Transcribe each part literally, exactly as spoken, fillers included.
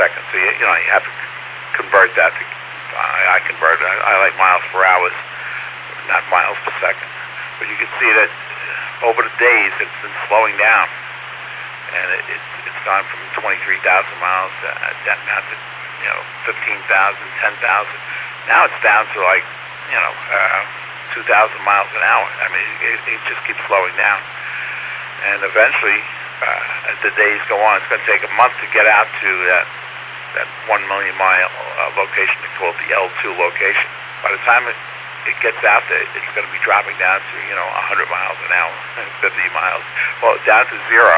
second. So, you, you know, you have to convert that to, I, I convert it. I, I like miles per hour, not miles per second. But you can see that over the days, it's been slowing down. And it, it's, it's gone from twenty-three thousand miles uh, down, down to, you know, fifteen thousand, ten thousand. Now it's down to like, you know, uh, two thousand miles an hour. I mean, it, it just keeps slowing down. And eventually, uh, as the days go on, it's going to take a month to get out to that, that one million mile uh, location. They call it the L two location. By the time it, it gets out there, it's going to be dropping down to, you know, one hundred miles an hour, fifty miles, well, down to zero.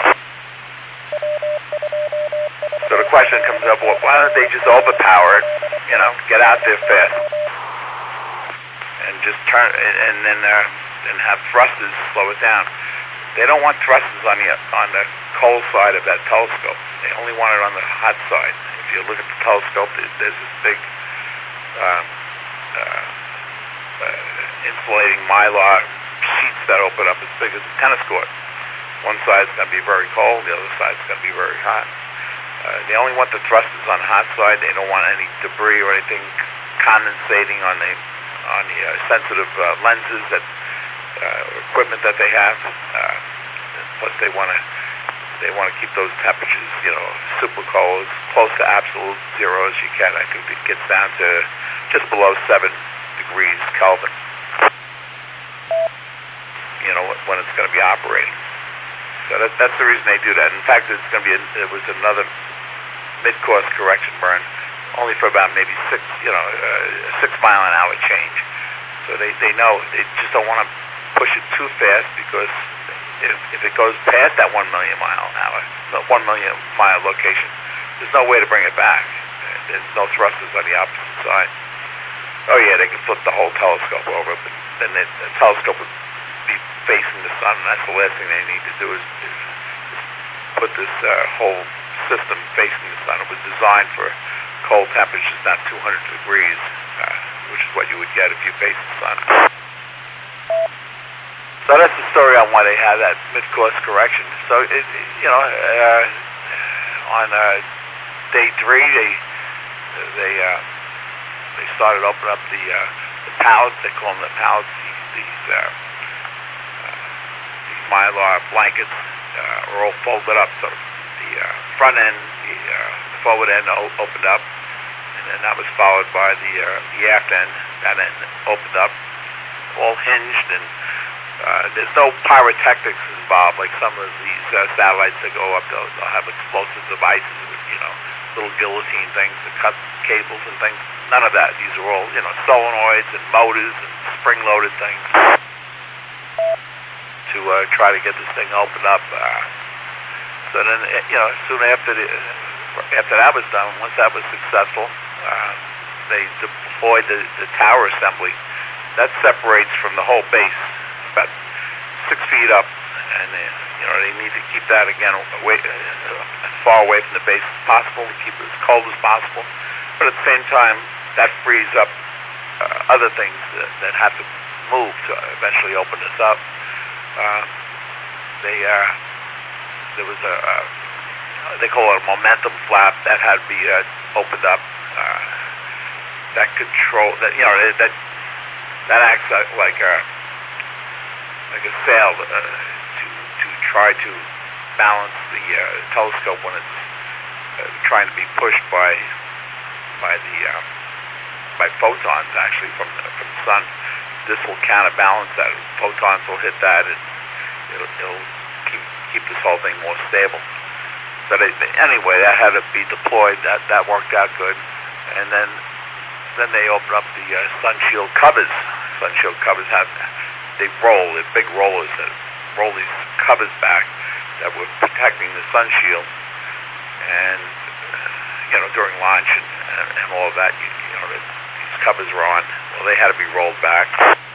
So the question comes up, well, why don't they just overpower it, you know, get out there fast, and just turn, and, and then uh, and have thrusters slow it down. They don't want thrusters on the on the cold side of that telescope. They only want it on the hot side. If you look at the telescope, there's this big um, uh, uh, insulating mylar sheets that open up as big as a tennis court. One side's going to be very cold, the other side's going to be very hot. Uh, they only want the thrusters on the hot side. They don't want any debris or anything condensating on the on the uh, sensitive uh, lenses that uh, equipment that they have. Uh, plus, they want to they want to keep those temperatures, you know, super cold, close to absolute zero as you can. I think it gets down to just below seven degrees Kelvin. You know, when it's going to be operating. So that, that's the reason they do that. In fact, it's going to be a, it was another mid-course correction burn, only for about maybe six, you know, uh, six mile an hour change. So they, they know they just don't want to push it too fast, because if, if it goes past that one million mile an hour, the one million mile location, there's no way to bring it back. There's no thrusters on the opposite side. Oh yeah, they can flip the whole telescope over, but then the, the telescope would be facing the sun, and that's the last thing they need to do is, is, is put this uh, whole system facing the sun. It was designed for cold temperatures, not two hundred degrees, uh, which is what you would get if you face the sun. So that's the story on why they have that mid-course correction. So, it, you know, uh, on uh, day three, they they uh, they started opening up the uh, the pallets. They call them the pallets. These, these uh, mylar blankets uh, are all folded up, so the uh, front end, the, uh, the forward end opened up, and then that was followed by the uh, the aft end. That end opened up, all hinged, and uh, there's no pyrotechnics involved like some of these uh, satellites that go up. They'll, they'll have explosive devices with, you know, little guillotine things to cut cables and things. None of that. These are all, you know, solenoids and motors and spring-loaded things to uh, try to get this thing opened up. Uh, so then, you know, soon after the, after that was done, once that was successful, uh, they deployed the, the tower assembly. That separates from the whole base, about six feet up, and uh, you know, they need to keep that again away, uh, as far away from the base as possible, to keep it as cold as possible. But at the same time, that frees up uh, other things that, that have to move to eventually open this up. Uh, they uh, there was a uh, they call it a momentum flap that had to be uh, opened up. Uh, that control that you know that that acts like a like a sail uh, to to try to balance the uh, telescope when it's uh, trying to be pushed by by the uh, by photons actually from the, from the sun. This will counterbalance that. Photons will hit that, and it'll, it'll keep keep this whole thing more stable. So they, anyway, that had to be deployed. That that worked out good, and then then they opened up the uh, sun shield covers. Sun shield covers have they roll. They're big rollers that roll these covers back that were protecting the sun shield, and you know during launch and, and, and all of that, you, you know these covers were on. Well, they had to be rolled back,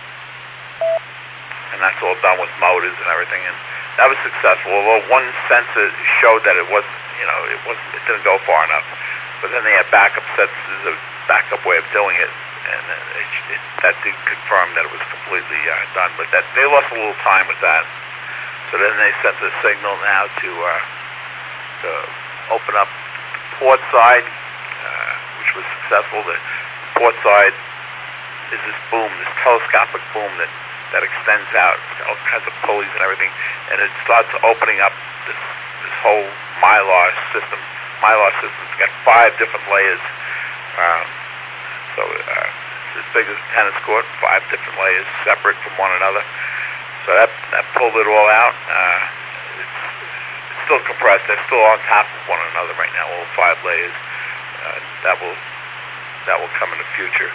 and that's all done with motors and everything, and that was successful. Although one sensor showed that it wasn't, you know, it wasn't, it didn't go far enough. But then they had backup sensors, a backup way of doing it, and it, it, that did confirm that it was completely uh, done. But that they lost a little time with that. So then they sent the signal now to uh, to open up port side, uh, which was successful. The port side is this boom, this telescopic boom that, that extends out, all kinds of pulleys and everything, and it starts opening up this this whole mylar system. Mylar system's got five different layers. Um, so uh, it's as big as a tennis court, five different layers, separate from one another. So that that pulled it all out. Uh, it's, it's still compressed. They're still on top of one another right now, all five layers. Uh, that will that will come in the future.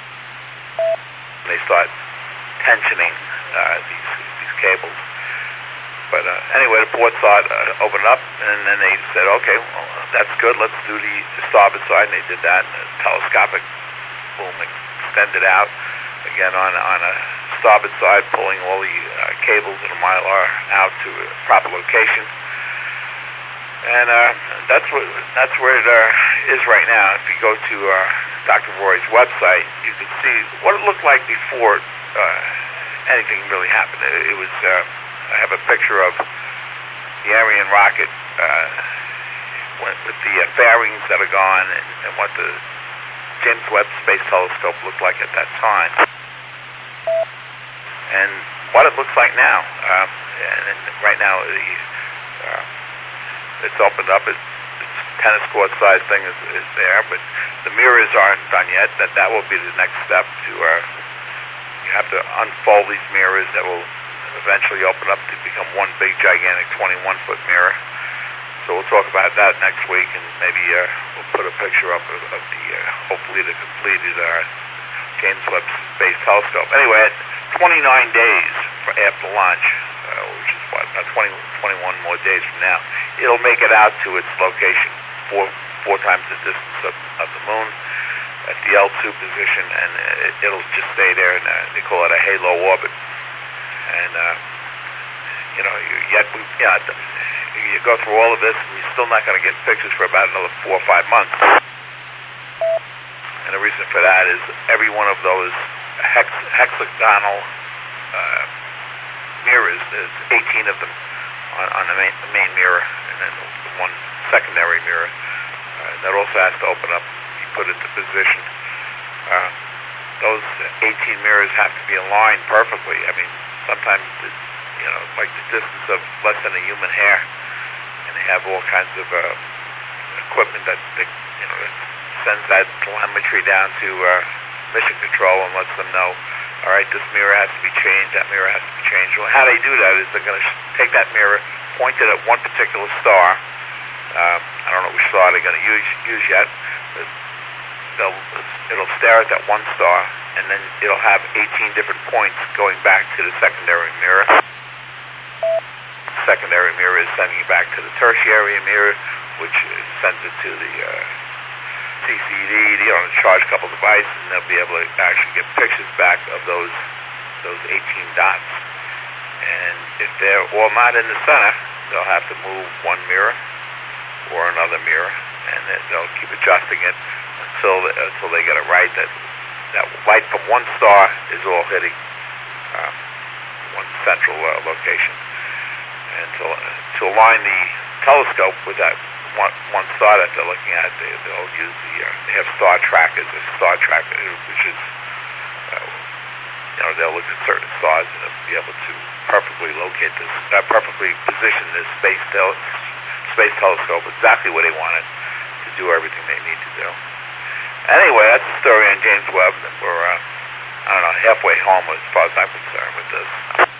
They start tensioning uh, these these cables. But uh, anyway, the port side uh, opened up, and then they said, okay, well, that's good. Let's do the, the starboard side, and they did that. And the telescopic boom extended out again on on a starboard side, pulling all the uh, cables and the mylar out to a proper location. And uh, that's what that's where it uh, is right now. If you go to uh, Doctor Roy's website, you can see what it looked like before uh, anything really happened. It, it was. Uh, I have a picture of the Ariane rocket uh, with the uh, fairings that are gone, and, and what the James Webb Space Telescope looked like at that time, and what it looks like now. Um, and, and right now, the uh, it's opened up. It, it's tennis court size thing is, is there, but the mirrors aren't done yet. That that will be the next step. To uh, you have to unfold these mirrors that will eventually open up to become one big, gigantic twenty-one foot mirror. So we'll talk about that next week, and maybe uh, we'll put a picture up of, of the, uh, hopefully the completed uh, James Webb Space Telescope. Anyway, twenty-nine days for after launch, uh, which is what, about twenty, twenty-one more days from now, it'll make it out to its location, four, four times the distance of, of the moon, at the L two position, and it, it'll just stay there, and uh, they call it a halo orbit. And, uh, you know, you, yet we, yeah, you go through all of this, and you're still not going to get pictures for about another four or five months. And the reason for that is every one of those hex, hexagonal uh, mirrors, there's eighteen of them on, on the, main, the main mirror, and then the one secondary mirror. Uh, that also has to open up, you put it into position. Uh, those eighteen mirrors have to be aligned perfectly. I mean, sometimes, it's, you know, like the distance of less than a human hair, and they have all kinds of uh, equipment that, they, you know, that sends that telemetry down to uh, mission control and lets them know, all right, this mirror has to be changed, that mirror has to be changed. Well, how they do that is they're going to take that mirror, point it at one particular star. Uh, I don't know which star they're going to use, use yet, but they'll, it'll stare at that one star, and then it'll have eighteen different points going back to the secondary mirror. The secondary mirror is sending it back to the tertiary mirror, which sends it to the uh, C C D, you know, charge couple devices, and they'll be able to actually get pictures back of those those eighteen dots. And if they're all not in the center, they'll have to move one mirror or another mirror, and then they'll keep adjusting it until they, until they get it right. That that light from one star is all hitting uh, one central uh, location. And to, to align the telescope with that one, one star that they're looking at, they, they'll use the, uh, they have star trackers, a star tracker, which is, uh, you know, they'll look at certain stars and they'll be able to perfectly locate this, uh, perfectly position this space, tel space telescope exactly where they want it to do everything they need to do. Anyway, that's the story on James Webb. We're, uh, I don't know, halfway home as far as I'm concerned with this.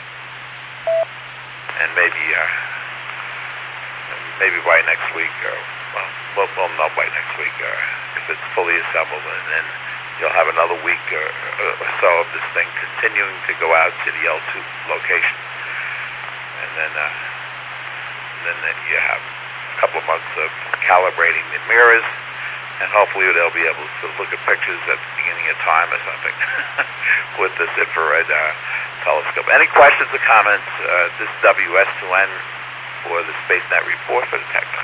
And maybe, uh, maybe by next week, or, well, we'll, we'll know by next week uh, if it's fully assembled, and then you'll have another week or, or so of this thing continuing to go out to the L two location. And then, uh, then you have a couple of months of calibrating the mirrors, and hopefully they'll be able to look at pictures at the beginning of time or something with this infrared uh, telescope. Any questions or comments? Uh, this is W S two N for the SpaceNet report for the Techno.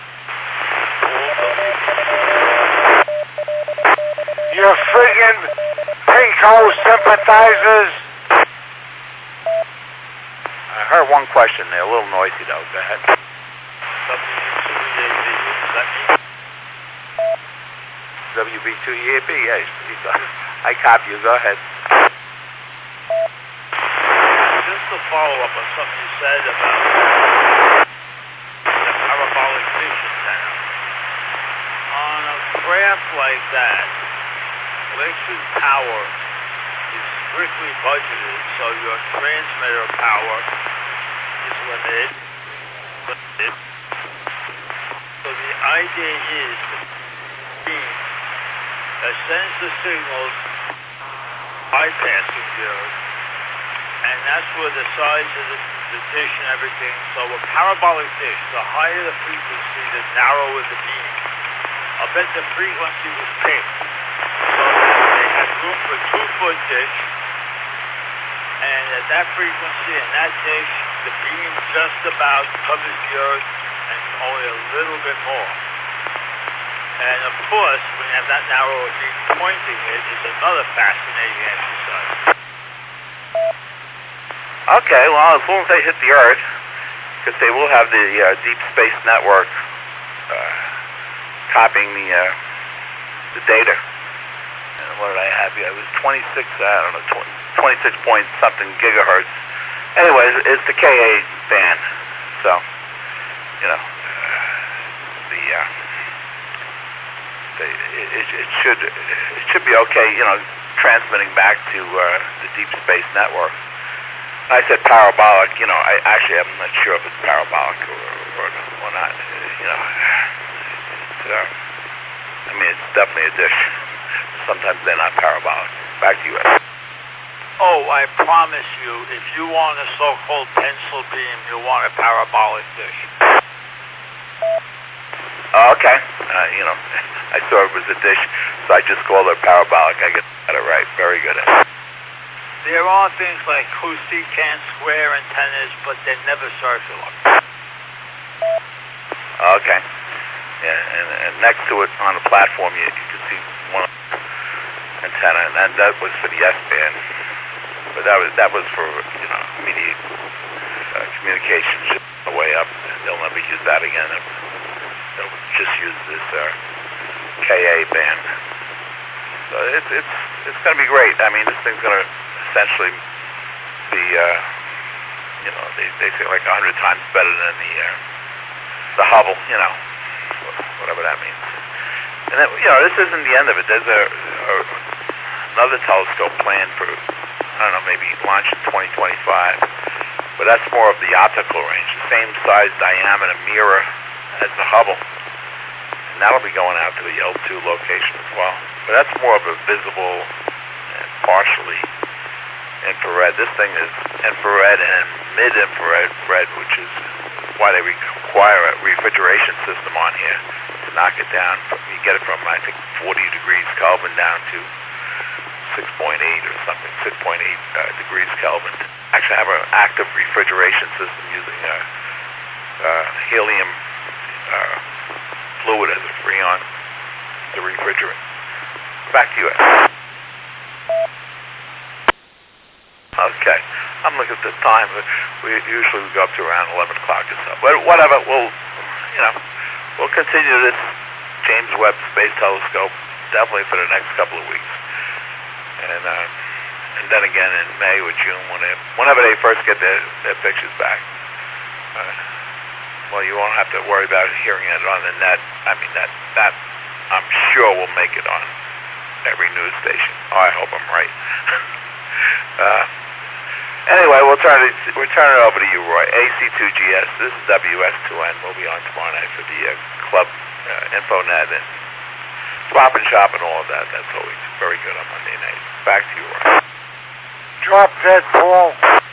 You friggin' Pinko sympathizers! I heard one question there, a little noisy though. Go ahead. W B two E A B, yes. I copy you. Go ahead. Just to follow up on something you said about the parabolic dish antenna. On a craft like that, electric power is strictly budgeted, so your transmitter power is limited. limited. So the idea is the beam that sends the signals bypassing the Earth, and that's where the size of the, the dish and everything. So a parabolic dish, the higher the frequency, the narrower the beam. I'll bet the frequency was picked so that they had room for two-foot dish, and at that frequency and that dish, the beam just about covers the Earth and only a little bit more. And of course, when you have that narrow beam pointing it, is another fascinating exercise. Okay, well, as long as they hit the Earth, because they will have the uh, Deep Space Network uh, copying the uh, the data. And what did I have here? It was twenty-six, I don't know, twenty-six point something gigahertz. Anyways, it's the K A band, so you know the. Uh, It, it, it should it should be okay, you know, transmitting back to uh, the Deep Space Network. I said parabolic, you know, I actually I'm not sure if it's parabolic or, or, or not. You know, it's, uh, I mean, it's definitely a dish. Sometimes they're not parabolic. Back to you. Oh, I promise you, if you want a so-called pencil beam, you want a parabolic dish. Oh, okay. Uh, you know, I saw it was a dish, so I just called it parabolic. I got it right. Very good. There are things like cosecant square antennas, but they're never circular. Okay. Yeah, and, and next to it on the platform, you, you can see one antenna, and that, that was for the S-band. But that was that was for, you know, immediate uh, communications just on the way up. They'll never use that again. They'll just use this uh, K A band. So it's it's it's going to be great. I mean, this thing's going to essentially be, uh, you know, they they say like a hundred times better than the uh, the Hubble, you know, whatever that means. And then, you know, this isn't the end of it. There's a, a another telescope planned for, I don't know, maybe launch in twenty twenty-five. But that's more of the optical range, the same size diameter mirror as the Hubble. And that'll be going out to the L two location as well. But that's more of a visible and partially infrared. This thing is infrared and mid-infrared, red, which is why they require a refrigeration system on here to knock it down. You get it from, I think, forty degrees Kelvin down to six point eight or something, six point eight uh, degrees Kelvin. Actually have an active refrigeration system using uh, uh, helium uh, fluid as a freon, the refrigerant. Back to you. Okay, I'm looking at the time. We usually we go up to around eleven o'clock or so. But whatever, we'll, you know, we'll continue this James Webb Space Telescope definitely for the next couple of weeks. And uh, and then again in May or June, whenever, whenever they first get their, their pictures back. Uh, well, you won't have to worry about hearing it on the net. I mean, that that I'm sure will make it on every news station. Oh, I hope I'm right. uh, anyway, we'll turn it we'll turn it over to you, Roy. A C two G S. This is W S two N. We'll be on tomorrow night for the uh, club uh, InfoNet and Swap and Shop and all of that. That's always very good on Monday night. Back to you, Roy. Drop dead, Paul.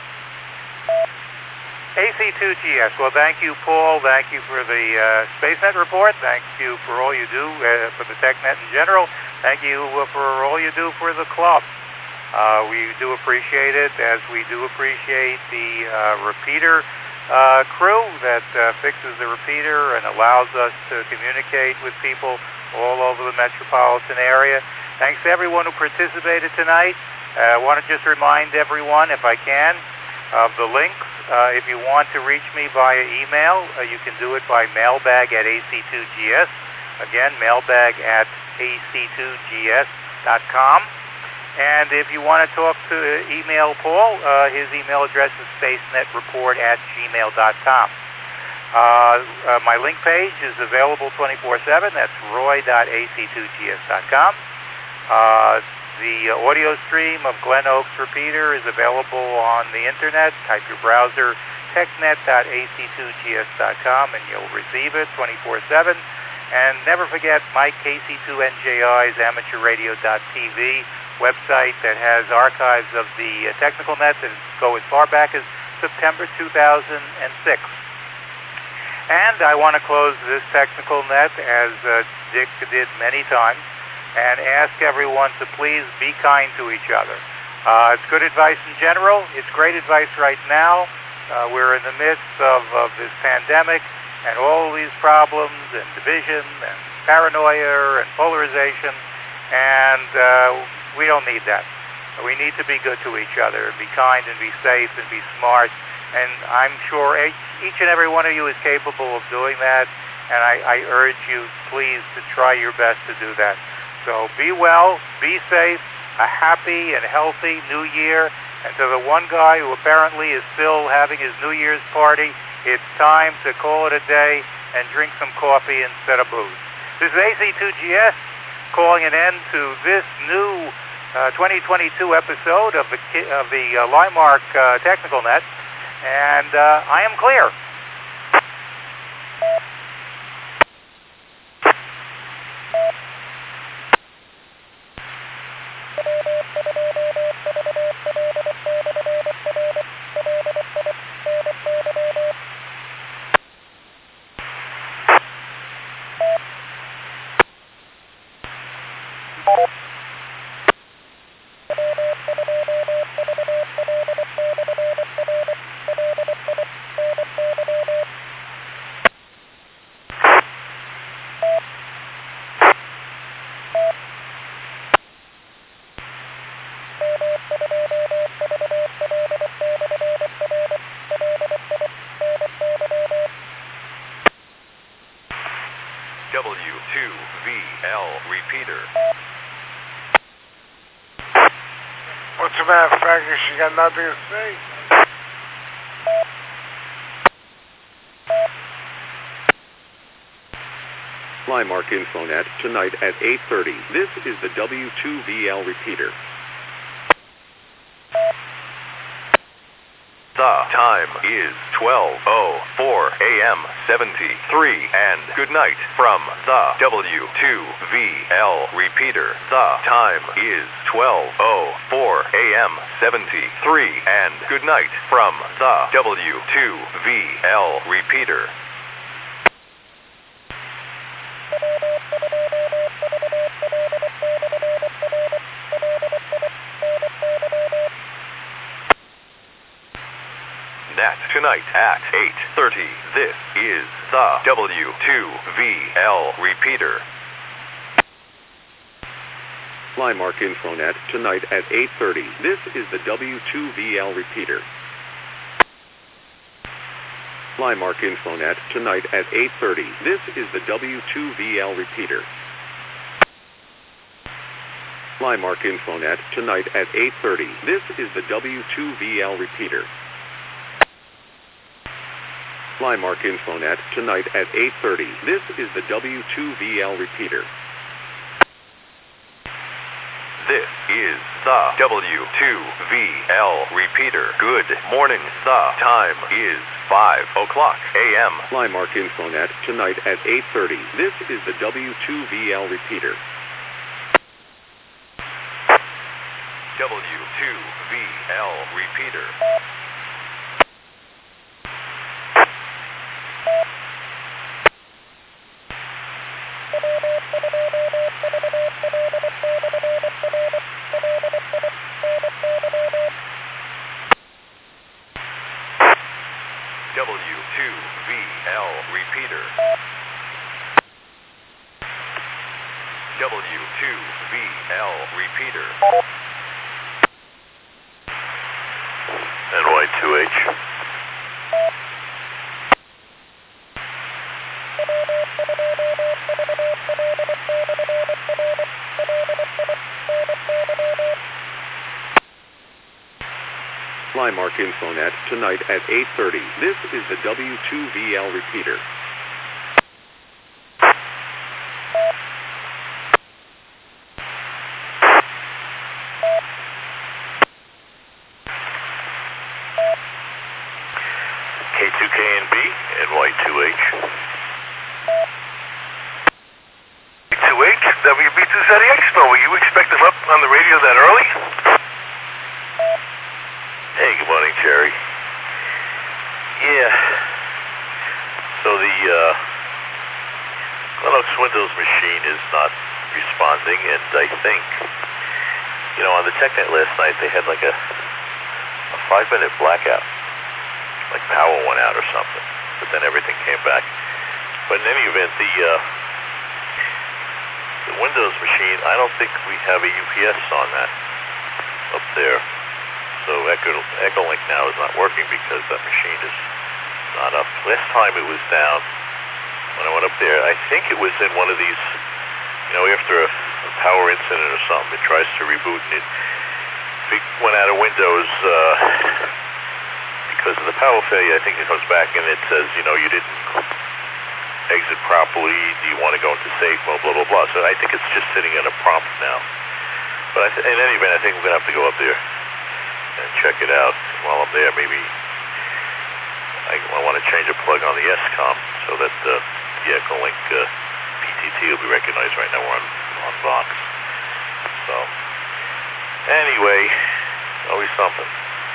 A C two G S. Well, thank you, Paul. Thank you for the uh, SpaceNet report. Thank you for all you do uh, for the TechNet in general. Thank you uh, for all you do for the club. Uh, we do appreciate it, as we do appreciate the uh, repeater uh, crew that uh, fixes the repeater and allows us to communicate with people all over the metropolitan area. Thanks to everyone who participated tonight. Uh, I want to just remind everyone, if I can, of the links. Uh, if you want to reach me via email, uh, you can do it by mailbag at A C two G S. Again, mailbag at A C two G S dot com. And if you want to talk to email Paul, uh, his email address is spacenetreport at gmail dot com. Uh, uh, my link page is available twenty-four seven. That's roy dot A C two G S dot com. Uh, the audio stream of Glen Oaks Repeater is available on the internet. Type your browser technet dot A C two G S dot com and you'll receive it twenty-four seven. And never forget Mike K C two N J I's amateur radio dot T V website that has archives of the uh, technical net that go as far back as September two thousand six. And I want to close this technical net, as uh, Dick did many times, and ask everyone to please be kind to each other. Uh, it's good advice in general. It's great advice right now. Uh, we're in the midst of, of this pandemic and all these problems and division and paranoia and polarization, and uh, we don't need that. We need to be good to each other, and be kind and be safe and be smart. And I'm sure each and every one of you is capable of doing that, and I, I urge you, please, to try your best to do that. So be well, be safe, a happy and healthy New Year. And to the one guy who apparently is still having his New Year's party, it's time to call it a day and drink some coffee instead of booze. This is A C two G S calling an end to this new uh, twenty twenty-two episode of the of the uh, Limark uh, Technical Net, and uh, I am clear. W two V L repeater. What's the matter, Frankie? She got nothing to say? Limark Infonet tonight at eight thirty. This is the W two V L repeater. The time is twelve oh four A M seventy-three, and good night from the W two V L repeater. The time is twelve oh four A M seventy-three, and good night from the W two V L repeater. Net tonight at eight thirty. This is the W two V L repeater. Limark Infonet tonight at eight thirty. This is the W two V L repeater. Limark Infonet tonight at eight thirty. This is the W two V L repeater. Limark Infonet tonight at eight thirty. This is the W two V L repeater. Limark Infonet tonight at eight thirty. This is the W two V L repeater. This is the W two V L repeater. Good morning. The time is five o'clock A M Limark Infonet tonight at eight thirty. This is the W two V L repeater. W two V L repeater. W two V L repeater. W two V L repeater. N Y two H. Flymark Infonet tonight at eight thirty. This is the W two V L repeater. K two K N B, N Y two H. two H, W B two Z X. No, were you expecting up on the radio that early? Hey, good morning, Jerry. Yeah. So the uh, Lennox Windows machine is not responding, and I think, you know, on the TechNet last night they had like a, a five-minute blackout, like power went out or something, but then everything came back. But in any event, the uh, the Windows machine, I don't think we have a U P S on that up there. So Echo, Echolink now is not working because that machine is not up. Last time it was down, when I went up there, I think it was in one of these, you know, after a, a power incident or something, it tries to reboot and it, it went out of Windows uh, because of the power failure. I think it comes back and it says, you know, you didn't exit properly, do you want to go into safe mode, blah, blah, blah. So I think it's just sitting in a prompt now. But I th in any event, I think we're going to have to go up there and check it out. While I'm there, maybe I, I want to change a plug on the S COM so that uh, the Echolink uh, P T T will be recognized. Right now we're on, on Vox. So, anyway, always something.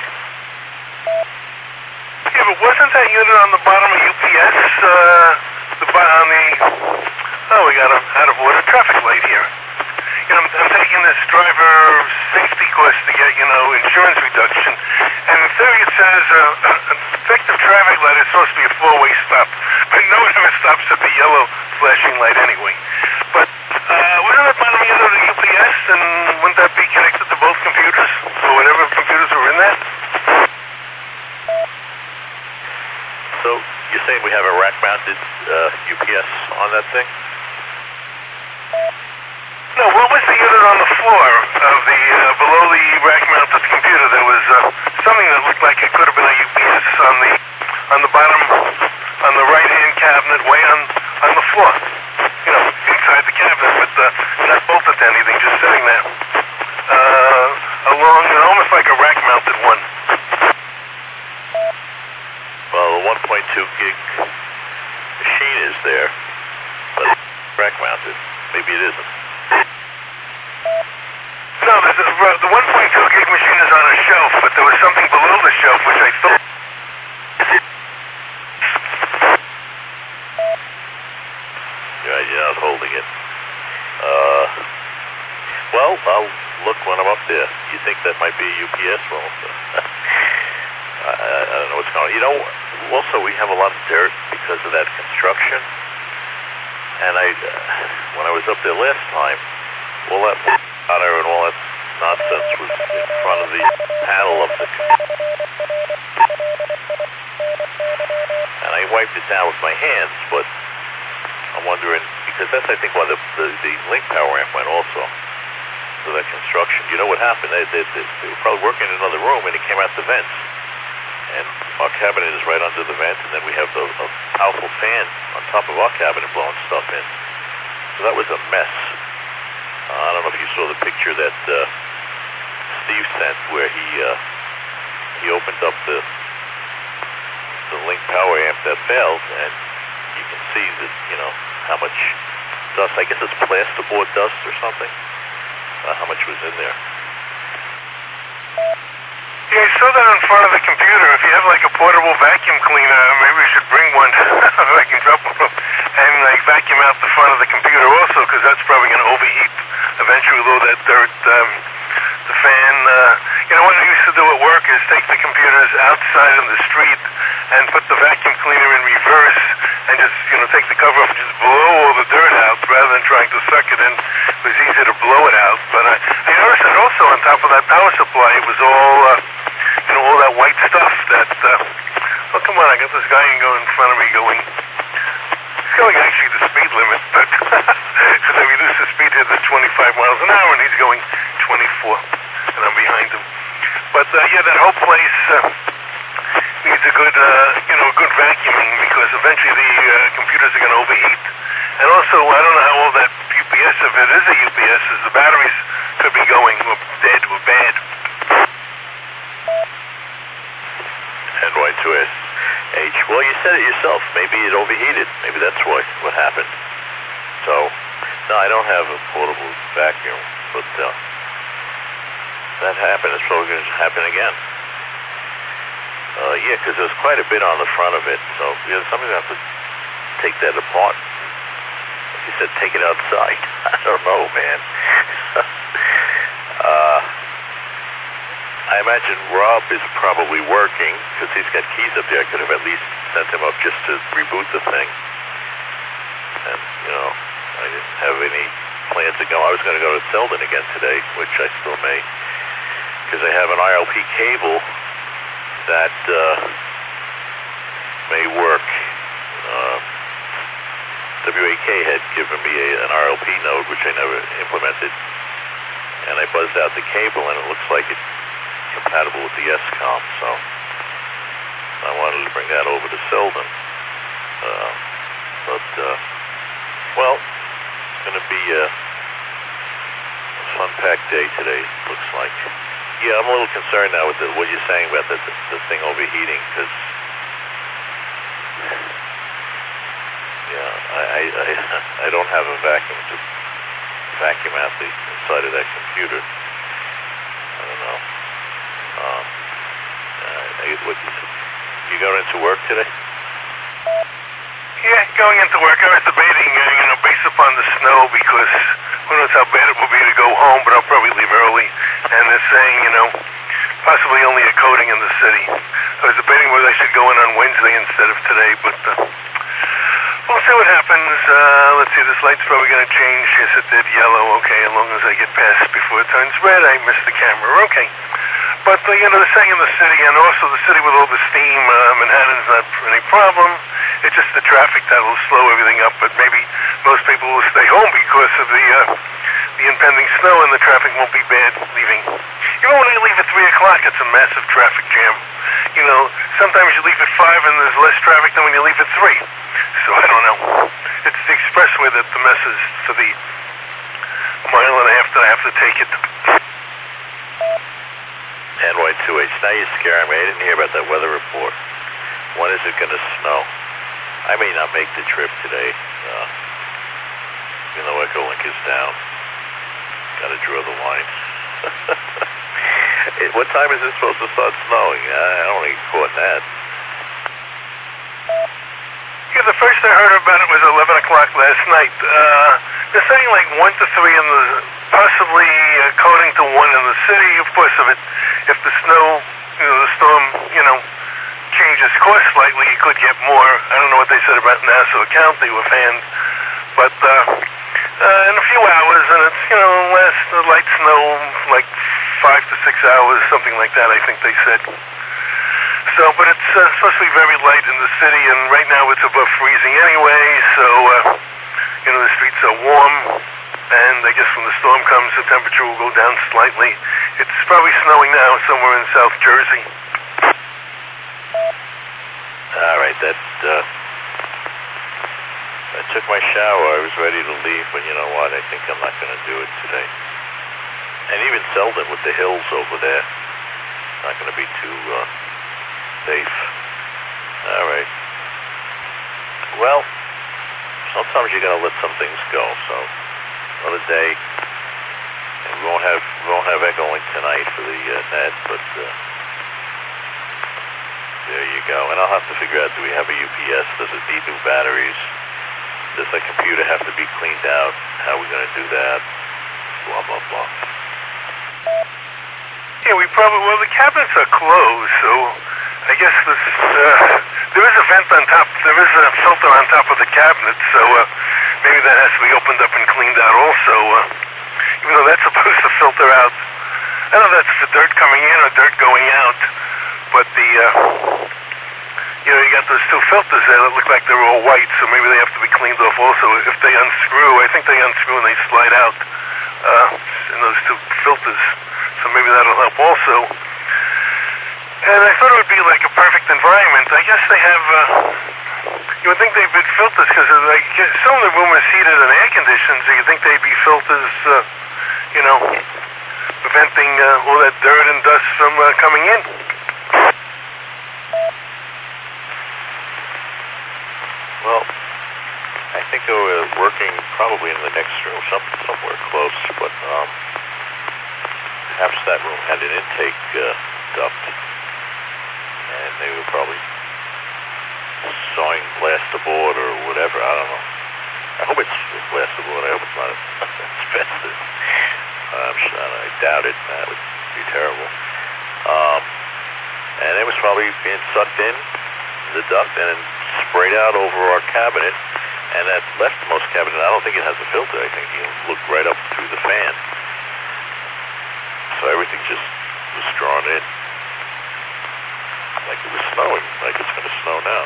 Yeah, but wasn't that unit on the bottom of U P S, uh, the, on the, oh, we got an out of order traffic light here. You know, I'm, I'm taking this driver safety course to get, you know, insurance reduction. And in theory it says uh, an effective traffic light is supposed to be a four-way stop. But no one ever stops at the yellow flashing light anyway. But uh, wasn't that bottom unit of the U P S, and wouldn't that be connected to both computers? Or whatever computers were in that? So, you're saying we have a rack-mounted uh, U P S on that thing? No, what was the unit on the floor of the, uh, below the rack-mounted computer? There was uh, something that looked like it could have been a U P S on the, on the bottom, on the right-hand cabinet, way on, on the floor. You know, inside the cabinet, but uh, not bolted to anything, just sitting there. Uh, along, you know, almost like a rack-mounted one. Well, the one point two gig machine is there, but it's rack-mounted. Maybe it isn't. No, there's a, the one point two gig machine is on a shelf, but there was something below the shelf which I thought... Yeah, you're not holding it. Uh, well, I'll look when I'm up there. You think that might be a U P S? Well, I, I don't know what's going on. You know, also we have a lot of dirt because of that construction. And I, uh, when I was up there last time, all that water and all that nonsense was in front of the panel of the computer. And I wiped it down with my hands, but I'm wondering, because that's, I think, why the, the, the link power amp went also, for that construction. You know what happened? They, they, they, they were probably working in another room, and it came out the vents. And our cabinet is right under the vent, and then we have the, a powerful fan on top of our cabinet blowing stuff in. So that was a mess. Uh, I don't know if you saw the picture that uh, Steve sent, where he uh, he opened up the the link power amp that failed, and you can see that, you know, how much dust. I guess it's plasterboard dust or something. Uh, how much was in there? Yeah, I saw that in front of the computer. If you have like a portable vacuum cleaner, maybe we should bring one. I can drop one and like vacuum out the front of the computer also, because that's probably going to overheat eventually with all that dirt. Um, the fan, uh, you know what I used to do at work is take the computers outside in the street and put the vacuum cleaner in reverse and just, you know, take the cover off and just blow all the dirt out rather than trying to suck it in. It was easier to blow it out. But I, I noticed that also on top of that power supply, it was all, uh, you know, all that white stuff that, uh, well, come on, I got this guy going in front of me going, he's going actually the speed limit, but because I reduced the speed here to twenty-five miles an hour, and he's going twenty-four, and I'm behind him. But But uh, yeah, that whole place uh, needs a good, uh, you know, a good vacuuming because eventually the uh, computers are going to overheat. And also, I don't know how old that U P S, if it is a U P S, is the batteries could be going or dead or bad. N Y two S H. Well, you said it yourself. Maybe it overheated. Maybe that's what what happened. So, no, I don't have a portable vacuum, but uh, that happened. It's probably going to happen again. Uh, yeah, because there's quite a bit on the front of it. So, yeah, somebody's going to have to take that apart. Like you said, take it outside. I don't know, man. uh, I imagine Rob is probably working because he's got keys up there. I could have at least sent him up just to reboot the thing. And, you know, I didn't have any plans to go. I was going to go to Selden again today, which I still may, because I have an I L P cable that uh, may work. Uh, W A K had given me a, an R L P node, which I never implemented, and I buzzed out the cable, and it looks like it's compatible with the S COM, so I wanted to bring that over to Selden. Uh, but, uh, well, it's going to be a, a fun-packed day today, looks like. Yeah, I'm a little concerned now with the, what you're saying about the, the, the thing overheating, because, yeah, I, I, I, I don't have a vacuum to vacuum out the inside of that computer. I don't know. Um, uh, what, you going into work today? Yeah, going into work. I was debating, uh, you know, based upon the snow, because who knows how bad it will be to go home, but I'll probably leave early. And they're saying, you know, possibly only a coating in the city. I was debating whether I should go in on Wednesday instead of today, but uh, we'll see what happens. Uh, let's see, this light's probably going to change. Yes, it did yellow. Okay, as long as I get past before it turns red, I missed the camera. Okay. But, uh, you know, they're saying in the city, and also the city with all the steam, uh, Manhattan's not any problem. It's just the traffic that will slow everything up, but maybe most people will stay home because of the uh, the impending snow, and the traffic won't be bad leaving. You know, when you leave at three o'clock, it's a massive traffic jam. You know, sometimes you leave at five and there's less traffic than when you leave at three. So I don't know. It's the expressway that the messes for the mile and a half that I have to take it. N Y two H, now you're scaring me. I didn't hear about that weather report. When is it going to snow? I may not make the trip today. Uh, even though Echolink is down. Got to draw the line. What time is it supposed to start snowing? I don't get caught in that. Yeah, the first I heard about it was eleven o'clock last night. Uh, they're saying like one to three in the, possibly according to one in the city. Of course, if it, if the snow, you know, the storm, you know, changes course slightly, you could get more. I don't know what they said about Nassau County offhand, but uh, uh, in a few hours, and it's, you know, last uh, light snow, like five to six hours, something like that, I think they said. So, but it's uh, supposed to be very light in the city, and right now it's above freezing anyway, so, uh, you know, the streets are warm, and I guess when the storm comes, the temperature will go down slightly. It's probably snowing now somewhere in South Jersey. All right, that, uh, I took my shower. I was ready to leave, but you know what? I think I'm not going to do it today. And even Selden with the hills over there, not going to be too, uh, safe. All right. Well, sometimes you got to let some things go. So another day, and we won't have we won't have Echolink tonight for the uh, net, but uh, there you go. And I'll have to figure out: do we have a U P S? Does it need new batteries? Does the computer have to be cleaned out? How are we going to do that? Blah blah blah. Yeah, we probably well the cabinets are closed, so. I guess this, uh, there is a vent on top, there is a filter on top of the cabinet, so uh, maybe that has to be opened up and cleaned out also, uh, even though that's supposed to filter out. I don't know if that's for dirt coming in or dirt going out, but the, uh, you know, you got those two filters there that look like they're all white, so maybe they have to be cleaned off also. If they unscrew, I think they unscrew and they slide out uh, in those two filters, so maybe that'll help also. And I thought it would be like a perfect environment. I guess they have, uh, you would think they'd be filters because like, some of the room is heated and air conditioned, so you'd think they'd be filters, uh, you know, preventing uh, all that dirt and dust from uh, coming in. Well, I think they were working probably in the next room, some, somewhere close, but um, perhaps that room had an intake uh, duct, and they were probably sawing plasterboard or whatever. I don't know. I hope it's plasterboard. I hope it's not asbestos. I'm sure, I doubt it. That would be terrible. Um, and it was probably being sucked in the duct and then sprayed out over our cabinet. And that leftmost cabinet, I don't think it has a filter. I think you look right up through the fan. So everything just was drawn in. Like it was snowing, like it's going to snow now.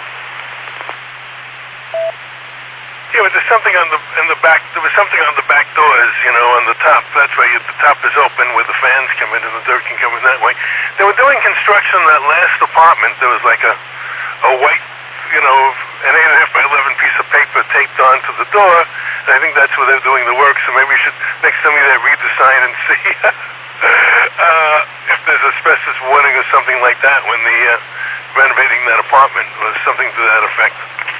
Yeah, but there's something on the in the back. There was something on the back doors, you know, on the top. That's why you, the top is open, where the fans come in, and the dirt can come in that way. They were doing construction in that last apartment. There was like a a white, you know, an eight and a half by eleven piece of paper taped onto the door, and I think that's where they're doing the work. So maybe we should next time we there read the sign and see uh, if there's asbestos warning or something like that when the uh, renovating that apartment or something to that effect.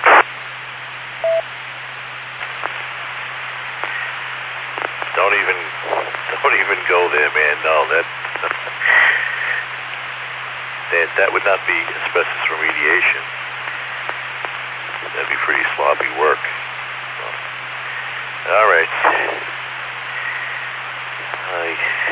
Don't even, don't even go there, man. No, that, that, that would not be asbestos remediation. That'd be pretty sloppy work. So, all right. I,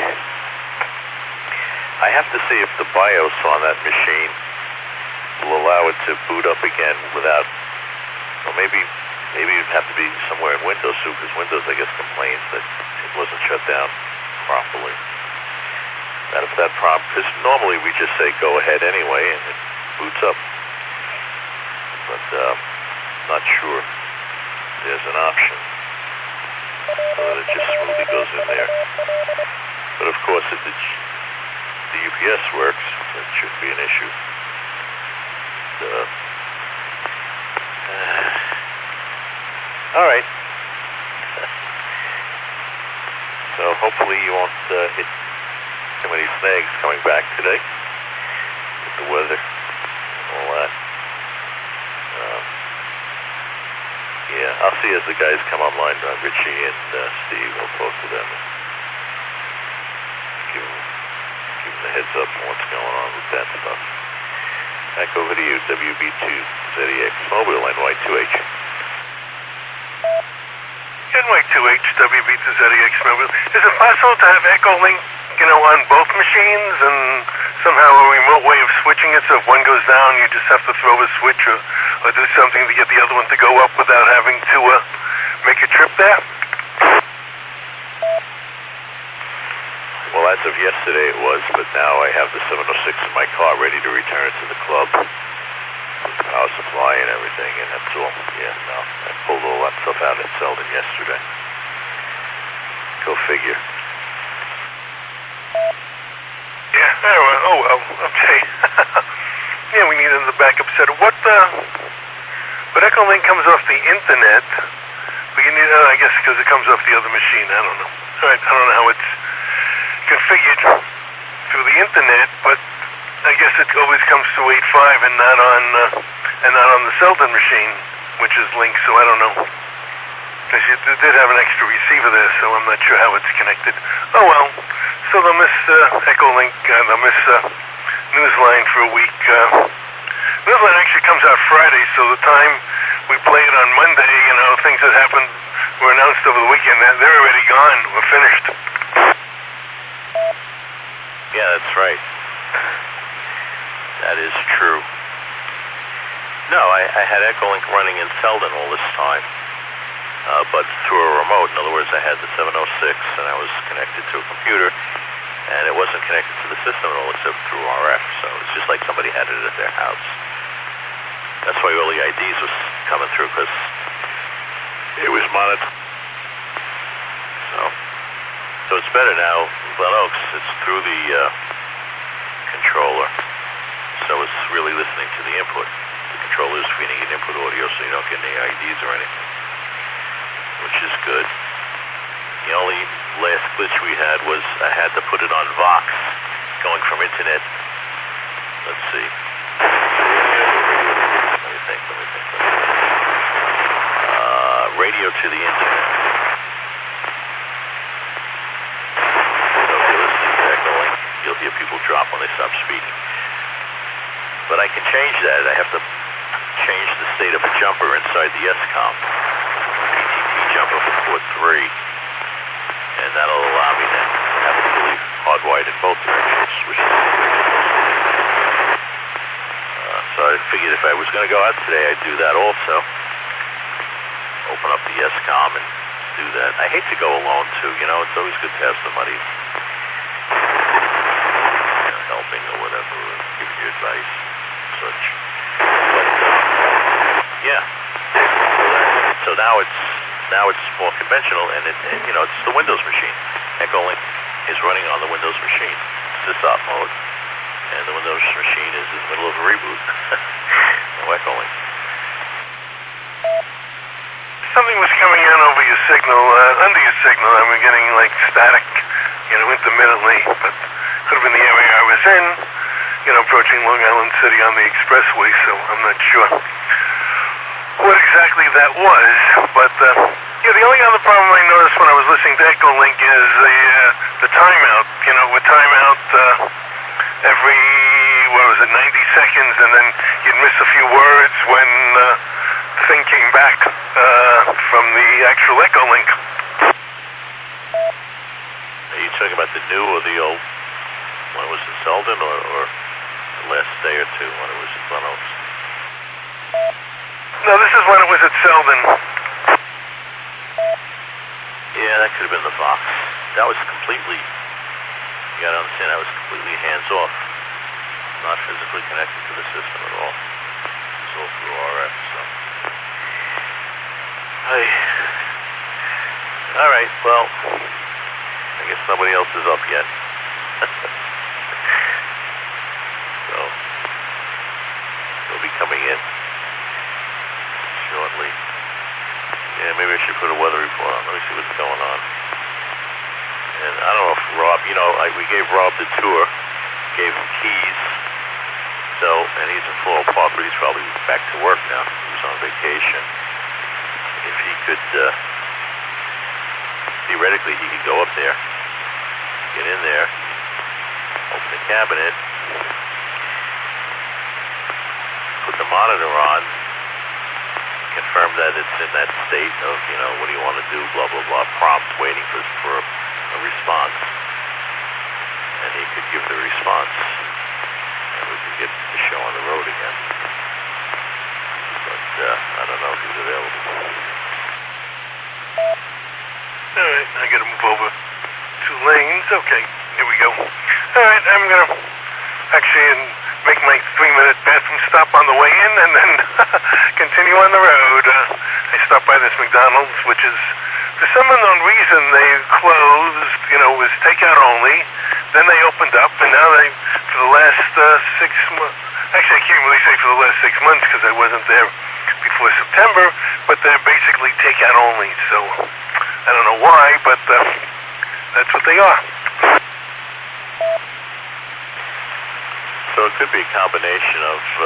I have to see if the BIOS on that machine will allow it to boot up again without, or maybe, maybe it'd have to be somewhere in Windows too, because Windows, I guess, complains that it wasn't shut down properly. And if that prompt, because normally we just say go ahead anyway, and it boots up. But uh, not sure there's an option so that it just smoothly goes in there. But of course, if the, the U P S works, that shouldn't be an issue. Uh, uh, all right. So hopefully you won't uh, hit too many snags coming back today with the weather and all that. Uh, yeah, I'll see as the guys come online. Uh, Richie and uh, Steve will talk to them and give them, give them the heads up on what's going on with that stuff. Back over to you, W B two Z E X Mobile N Y two H. N Y two H, W B two Z E X Mobile. Is it possible to have Echolink, you know, on both machines and somehow a remote way of switching it so if one goes down you just have to throw a switch or, or do something to get the other one to go up without having to uh, make a trip there? Well, as of yesterday it was, but now I have the seven oh six in my car ready to return it to the club. With the power supply and everything, and that's all. Yeah, no, I pulled all that stuff out at Selden yesterday. Go figure. Yeah, oh well, oh, well okay. Yeah, we need another backup set. What, uh, but Echolink comes off the internet, but you need, uh, I guess because it comes off the other machine, I don't know. All right, I don't know how it's configured through the internet, but I guess it always comes to eight five and not on uh, and not on the Selden machine, which is linked. So I don't know. Because you did have an extra receiver there, so I'm not sure how it's connected. Oh well. So they'll miss uh, Echolink. Uh, they'll miss uh, Newsline for a week. Uh, Newsline actually comes out Friday, so the time we play it on Monday, you know, things that happened were announced over the weekend. They're already gone. We're finished. Yeah, that's right. That is true. No, I, I had Echolink running in Selden all this time, uh, but through a remote. In other words, I had the seven oh six, and I was connected to a computer, and it wasn't connected to the system at all except through R F, so it's just like somebody had it at their house. That's why all the I Ds was coming through, because it was monitored. So, so it's better now. Glen Oaks, it's through the uh, controller. so it's really listening to the input. The controller is feeding it input audio, so you don't get any I Ds or anything, which is good. The only last glitch we had was I had to put it on Vox, going from internet. Let's see. Let me think, let me think. Let me think. Uh, radio to the internet. So if you're listening to echoing, you'll hear people drop when they stop speaking. But I can change that. I have to change the state of a jumper inside the S COM. P T T jumper for port three. And that'll allow me to have it fully hardwired in both directions, which is uh, so I figured if I was going to go out today, I'd do that also. Open up the S COM and do that. I hate to go alone, too. You know, it's always good to have somebody you know, helping or whatever, or giving you advice and such. But, uh, yeah. So, that, so now it's now it's more conventional, and, it, and, you know, it's the Windows machine. EchoLink is running on the Windows machine, sysop mode, and the Windows machine is in the middle of a reboot. No EchoLink. Something was coming in over your signal, uh, under your signal. I was getting like static, you know, intermittently, but could have been the area I was in, you know, approaching Long Island City on the expressway, so I'm not sure what exactly that was. But, uh, yeah, the only other problem I noticed when I was listening to EchoLink is the, uh, the timeout, you know, with timeout uh, every, what was it, ninety seconds, and then you'd miss a few words when uh, the thing came back uh, from the actual EchoLink. Are you talking about the new or the old? When it was in Selden, or, or the last day or two when it was in Glen Oaks? No, this is when it was at Selden. Yeah, that could have been the Vox. That was completely, you gotta understand, that was completely hands-off. Not physically connected to the system at all. It was all through R F, so. Hey. All right, well, I guess nobody else is up yet. So, they'll be coming in shortly. Yeah, maybe I should put a weather report on. Let me see what's going on. And I don't know if Rob, you know, I, we gave Rob the tour, gave him keys. So, and he's in Floral Park, but he's probably back to work now. He was on vacation. If he could, uh, theoretically, he could go up there, get in there, open the cabinet, put the monitor on, confirm that it's in that state of, you know, what do you want to do, blah, blah, blah, prompt, waiting for, for a, a response. And he could give the response. And we could get the show on the road again. But uh, I don't know if he's available. All right, I got to move over two lanes. Okay, here we go. All right, I'm going to actually make my three-minute bathroom stop on the way in and then continue on the road. Uh, I stopped by this McDonald's, which is, for some unknown reason, they closed, you know, it was takeout only. Then they opened up, and now they, for the last uh, six months, actually I can't really say for the last six months because I wasn't there before September, but they're basically takeout only. So I don't know why, but uh, that's what they are. So it could be a combination of uh,